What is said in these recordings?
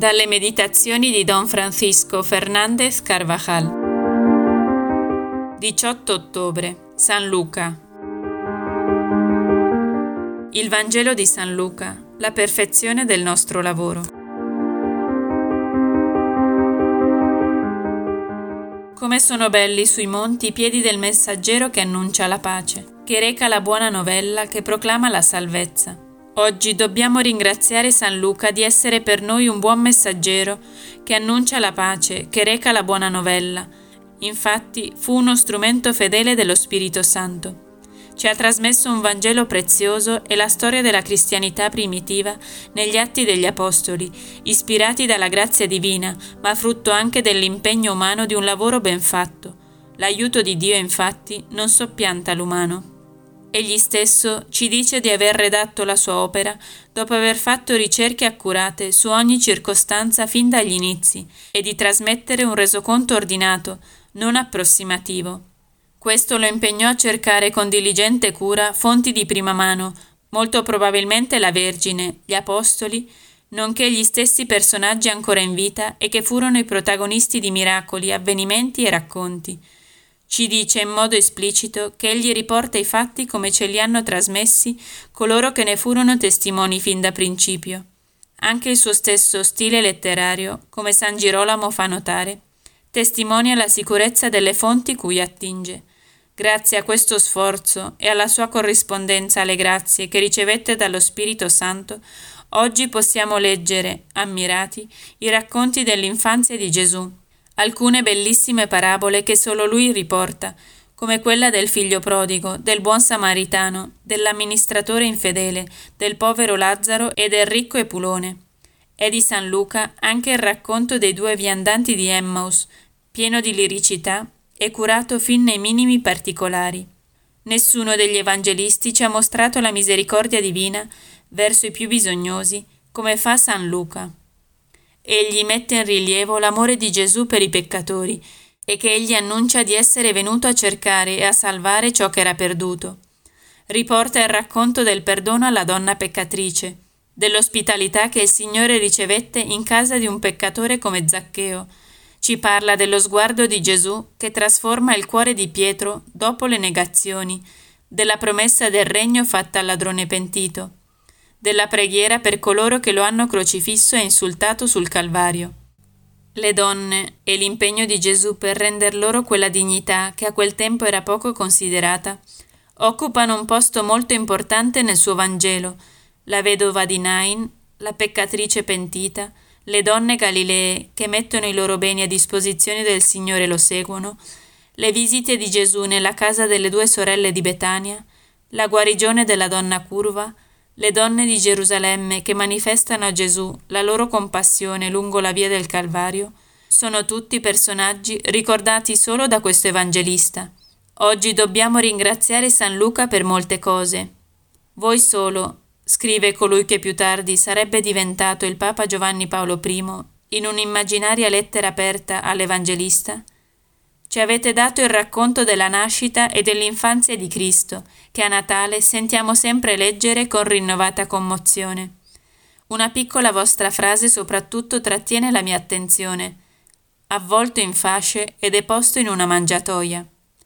Dalle meditazioni di Don Francisco Fernández Carvajal. 18 ottobre, San Luca. Il Vangelo di San Luca, la perfezione del nostro lavoro. Come sono belli sui monti i piedi del messaggero che annuncia la pace, che reca la buona novella, che proclama la salvezza. Oggi dobbiamo ringraziare San Luca di essere per noi un buon messaggero che annuncia la pace, che reca la buona novella. Infatti fu uno strumento fedele dello Spirito Santo. Ci ha trasmesso un Vangelo prezioso e la storia della cristianità primitiva negli Atti degli Apostoli, ispirati dalla grazia divina, ma frutto anche dell'impegno umano di un lavoro ben fatto. L'aiuto di Dio, infatti, non soppianta l'umano. Egli stesso ci dice di aver redatto la sua opera dopo aver fatto ricerche accurate su ogni circostanza fin dagli inizi e di trasmettere un resoconto ordinato, non approssimativo. Questo lo impegnò a cercare con diligente cura fonti di prima mano, molto probabilmente la Vergine, gli Apostoli, nonché gli stessi personaggi ancora in vita e che furono i protagonisti di miracoli, avvenimenti e racconti. Ci dice in modo esplicito che egli riporta i fatti come ce li hanno trasmessi coloro che ne furono testimoni fin da principio. Anche il suo stesso stile letterario, come San Girolamo fa notare, testimonia la sicurezza delle fonti cui attinge. Grazie a questo sforzo e alla sua corrispondenza alle grazie che ricevette dallo Spirito Santo, oggi possiamo leggere, ammirati, i racconti dell'infanzia di Gesù. Alcune bellissime parabole che solo lui riporta, come quella del figlio prodigo, del buon samaritano, dell'amministratore infedele, del povero Lazzaro e del ricco Epulone. È di San Luca anche il racconto dei due viandanti di Emmaus, pieno di liricità e curato fin nei minimi particolari. Nessuno degli evangelisti ci ha mostrato la misericordia divina verso i più bisognosi, come fa San Luca. Egli mette in rilievo l'amore di Gesù per i peccatori e che egli annuncia di essere venuto a cercare e a salvare ciò che era perduto. Riporta il racconto del perdono alla donna peccatrice, dell'ospitalità che il Signore ricevette in casa di un peccatore come Zaccheo. Ci parla dello sguardo di Gesù che trasforma il cuore di Pietro dopo le negazioni, della promessa del regno fatta al ladrone pentito, della preghiera per coloro che lo hanno crocifisso e insultato sul Calvario. Le donne e l'impegno di Gesù per render loro quella dignità che a quel tempo era poco considerata, occupano un posto molto importante nel suo Vangelo: la vedova di Nain, la peccatrice pentita, le donne galilee che mettono i loro beni a disposizione del Signore e lo seguono, le visite di Gesù nella casa delle due sorelle di Betania, la guarigione della donna curva, le donne di Gerusalemme che manifestano a Gesù la loro compassione lungo la via del Calvario, sono tutti personaggi ricordati solo da questo evangelista. Oggi dobbiamo ringraziare San Luca per molte cose. Voi solo, scrive colui che più tardi sarebbe diventato il Papa Giovanni Paolo I in un'immaginaria lettera aperta all'Evangelista, ci avete dato il racconto della nascita e dell'infanzia di Cristo, che a Natale sentiamo sempre leggere con rinnovata commozione. Una piccola vostra frase soprattutto trattiene la mia attenzione, avvolto in fasce e deposto in una mangiatoia.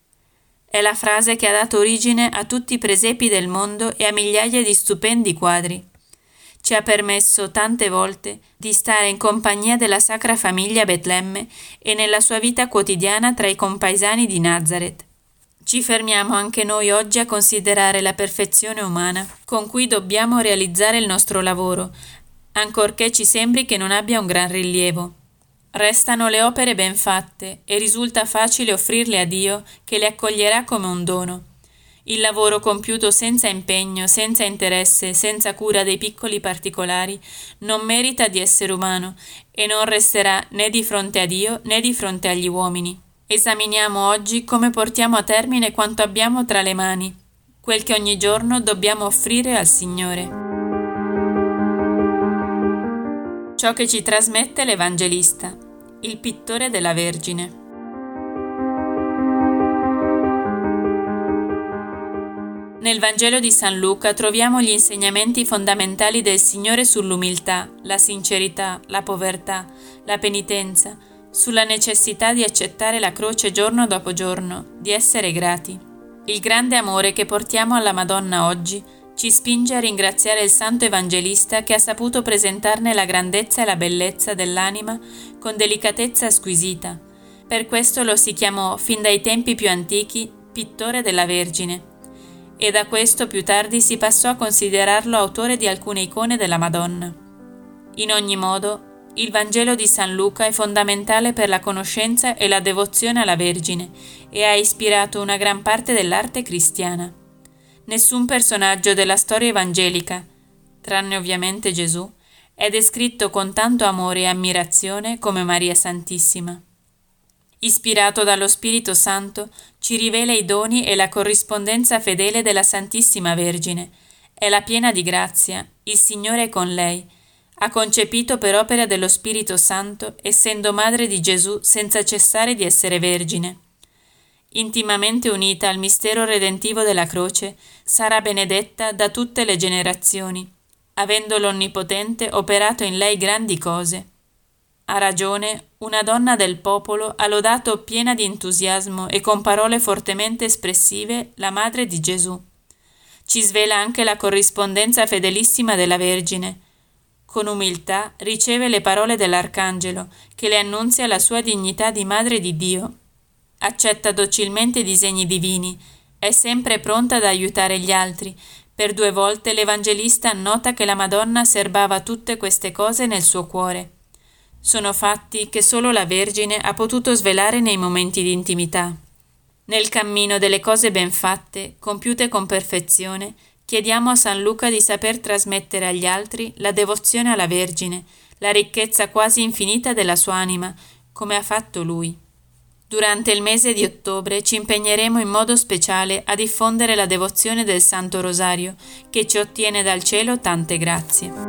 È la frase che ha dato origine a tutti i presepi del mondo e a migliaia di stupendi quadri. Ci ha permesso tante volte di stare in compagnia della Sacra Famiglia a Betlemme e nella sua vita quotidiana tra i compaesani di Nazareth. Ci fermiamo anche noi oggi a considerare la perfezione umana con cui dobbiamo realizzare il nostro lavoro, ancorché ci sembri che non abbia un gran rilievo. Restano le opere ben fatte e risulta facile offrirle a Dio che le accoglierà come un dono. Il lavoro compiuto senza impegno, senza interesse, senza cura dei piccoli particolari, non merita di essere umano e non resterà né di fronte a Dio né di fronte agli uomini. Esaminiamo oggi come portiamo a termine quanto abbiamo tra le mani, quel che ogni giorno dobbiamo offrire al Signore. Ciò che ci trasmette l'Evangelista, il pittore della Vergine. Nel Vangelo di San Luca troviamo gli insegnamenti fondamentali del Signore sull'umiltà, la sincerità, la povertà, la penitenza, sulla necessità di accettare la croce giorno dopo giorno, di essere grati. Il grande amore che portiamo alla Madonna oggi ci spinge a ringraziare il Santo Evangelista che ha saputo presentarne la grandezza e la bellezza dell'anima con delicatezza squisita. Per questo lo si chiamò, fin dai tempi più antichi, pittore della Vergine. E da questo più tardi si passò a considerarlo autore di alcune icone della Madonna. In ogni modo, il Vangelo di San Luca è fondamentale per la conoscenza e la devozione alla Vergine e ha ispirato una gran parte dell'arte cristiana. Nessun personaggio della storia evangelica, tranne ovviamente Gesù, è descritto con tanto amore e ammirazione come Maria Santissima. Ispirato dallo Spirito Santo, ci rivela i doni e la corrispondenza fedele della Santissima Vergine. È la piena di grazia, il Signore è con lei. Ha concepito per opera dello Spirito Santo, essendo madre di Gesù senza cessare di essere vergine. Intimamente unita al mistero redentivo della croce, sarà benedetta da tutte le generazioni, avendo l'Onnipotente operato in lei grandi cose. A ragione, una donna del popolo ha lodato piena di entusiasmo e con parole fortemente espressive la madre di Gesù. Ci svela anche la corrispondenza fedelissima della Vergine. Con umiltà riceve le parole dell'Arcangelo, che le annunzia la sua dignità di Madre di Dio. Accetta docilmente i disegni divini, è sempre pronta ad aiutare gli altri. Per 2 volte l'Evangelista annota che la Madonna serbava tutte queste cose nel suo cuore. Sono fatti che solo la Vergine ha potuto svelare nei momenti di intimità. Nel cammino delle cose ben fatte, compiute con perfezione, chiediamo a San Luca di saper trasmettere agli altri la devozione alla Vergine, la ricchezza quasi infinita della sua anima, come ha fatto lui. Durante il mese di ottobre ci impegneremo in modo speciale a diffondere la devozione del Santo Rosario, che ci ottiene dal cielo tante grazie.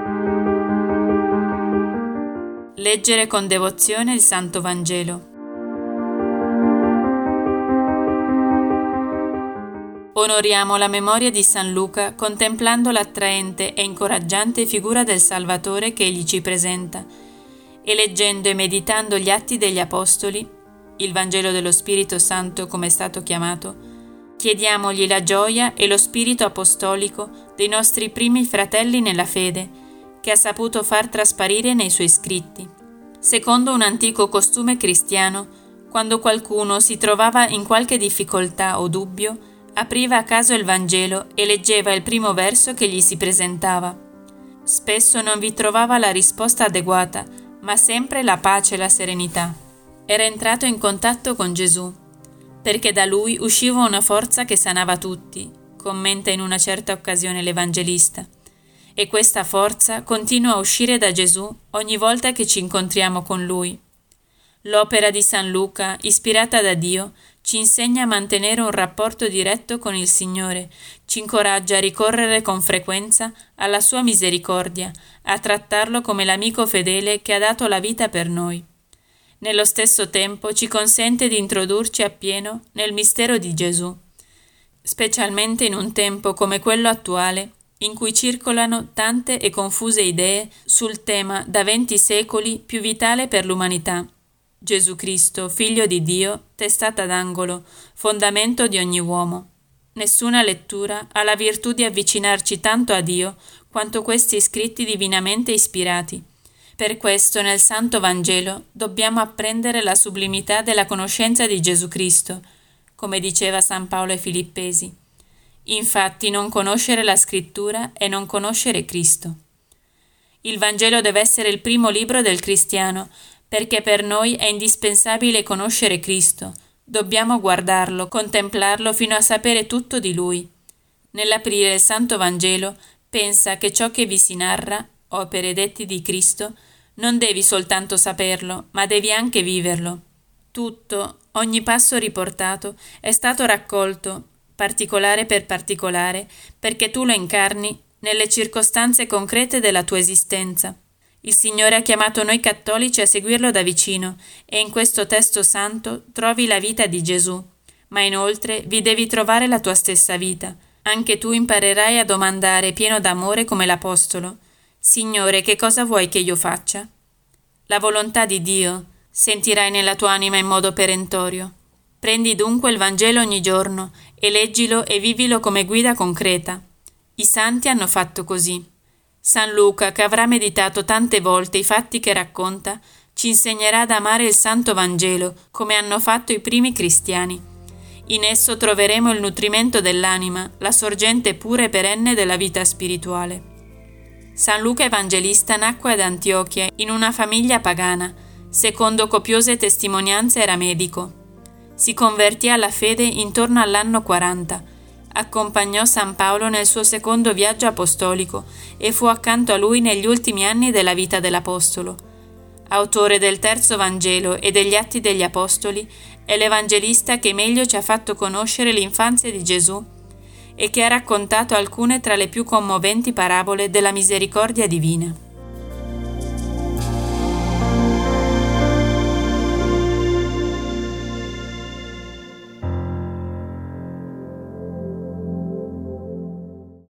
Leggere con devozione il Santo Vangelo. Onoriamo la memoria di San Luca contemplando l'attraente e incoraggiante figura del Salvatore che egli ci presenta e leggendo e meditando gli Atti degli Apostoli, il Vangelo dello Spirito Santo come è stato chiamato, chiediamogli la gioia e lo spirito apostolico dei nostri primi fratelli nella fede, che ha saputo far trasparire nei suoi scritti. Secondo un antico costume cristiano, quando qualcuno si trovava in qualche difficoltà o dubbio, apriva a caso il Vangelo e leggeva il primo verso che gli si presentava. Spesso non vi trovava la risposta adeguata, ma sempre la pace e la serenità. Era entrato in contatto con Gesù, perché da lui usciva una forza che sanava tutti, commenta in una certa occasione l'Evangelista. E questa forza continua a uscire da Gesù ogni volta che ci incontriamo con Lui. L'opera di San Luca, ispirata da Dio, ci insegna a mantenere un rapporto diretto con il Signore, ci incoraggia a ricorrere con frequenza alla sua misericordia, a trattarlo come l'amico fedele che ha dato la vita per noi. Nello stesso tempo ci consente di introdurci appieno nel mistero di Gesù, specialmente in un tempo come quello attuale, in cui circolano tante e confuse idee sul tema da 20 secoli più vitale per l'umanità. Gesù Cristo, Figlio di Dio, testata d'angolo, fondamento di ogni uomo. Nessuna lettura ha la virtù di avvicinarci tanto a Dio quanto questi scritti divinamente ispirati. Per questo nel Santo Vangelo dobbiamo apprendere la sublimità della conoscenza di Gesù Cristo, come diceva San Paolo ai Filippesi. Infatti non conoscere la Scrittura è non conoscere Cristo. Il Vangelo deve essere il primo libro del cristiano, perché per noi è indispensabile conoscere Cristo. Dobbiamo guardarlo, contemplarlo fino a sapere tutto di Lui. Nell'aprire il Santo Vangelo, pensa che ciò che vi si narra, opere dette di Cristo, non devi soltanto saperlo, ma devi anche viverlo. Tutto, ogni passo riportato, è stato raccolto, particolare per particolare, perché tu lo incarni nelle circostanze concrete della tua esistenza. Il Signore ha chiamato noi cattolici a seguirlo da vicino e in questo testo santo trovi la vita di Gesù, ma inoltre vi devi trovare la tua stessa vita, Anche tu imparerai a domandare pieno d'amore come l'Apostolo: Signore, che cosa vuoi che io faccia? La volontà di Dio sentirai nella tua anima in modo perentorio. Prendi dunque il Vangelo ogni giorno e leggilo e vivilo come guida concreta. I santi hanno fatto così. San Luca, che avrà meditato tante volte i fatti che racconta, ci insegnerà ad amare il Santo Vangelo come hanno fatto i primi cristiani. In esso troveremo il nutrimento dell'anima, la sorgente pura e perenne della vita spirituale. San Luca Evangelista nacque ad Antiochia in una famiglia pagana. Secondo copiose testimonianze era medico. Si convertì alla fede intorno all'anno 40. Accompagnò San Paolo nel suo secondo viaggio apostolico e fu accanto a lui negli ultimi anni della vita dell'Apostolo. Autore del terzo Vangelo e degli Atti degli Apostoli, è l'Evangelista che meglio ci ha fatto conoscere l'infanzia di Gesù e che ha raccontato alcune tra le più commoventi parabole della misericordia divina.